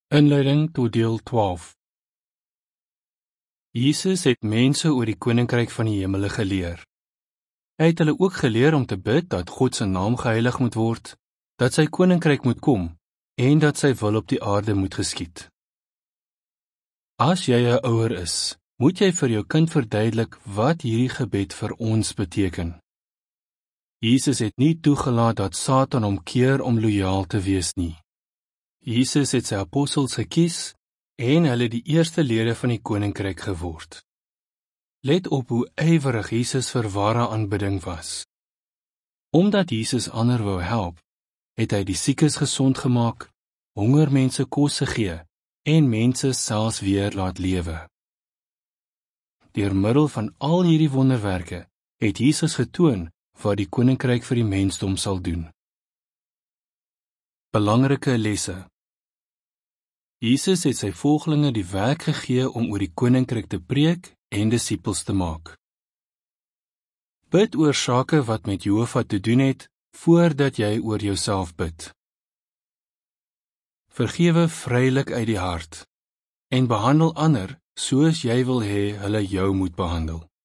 Inleiding tot deel 12. Jesus het mense oor die koninkryk van die hemele geleer. Hy het hulle ook geleer om te bid dat God se naam geheilig moet word, dat sy koninkryk moet kom en dat sy wil op die aarde moet geskied. As jy 'n ouer is, moet jy vir jou kind verduidelik wat hierdie gebed vir ons beteken. Jesus het nie toegelaat dat Satan hom keer om lojaal te wees nie. Jesus het sy apostels gekies en hulle die eerste lede van die koninkryk geword. Let op hoe ywerig Jesus vir ware aanbidding was. Omdat Jesus ander wou help, het hy die siekes gesond gemaak, honger mense kos gegee en mense selfs weer laat lewe. Deur middel van al hierdie wonderwerke het Jesus getoon wat die koninkryk vir die mensdom sal doen. Belangrike lesse. Jesus het sy volgelinge die werk gegee om oor die koninkryk te preek en disippels te maak. Bid oor sake wat met Jehova te doen het, voordat jy oor jouself bid. Vergewe vrylik uit die hart, en behandel ander soos jy wil hê hulle jou moet behandel.